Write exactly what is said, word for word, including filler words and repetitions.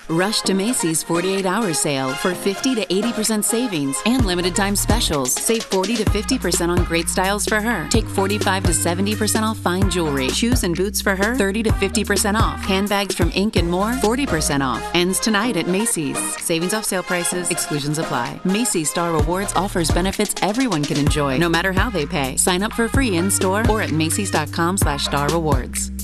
Rush to Macy's forty-eight hour sale for fifty to eighty percent savings and limited time specials. Save forty to fifty percent on great styles for her. Take forty-five to seventy percent off fine jewelry. Shoes and boots for her, thirty to fifty percent off. Handbags from Ink and more, forty percent off. Ends tonight at Macy's. Savings off sale prices. Exclusions apply. Macy's Star Rewards offers benefits everyone can enjoy, no matter how they pay. Sign up for free in-store or at macys dot com slash star rewards.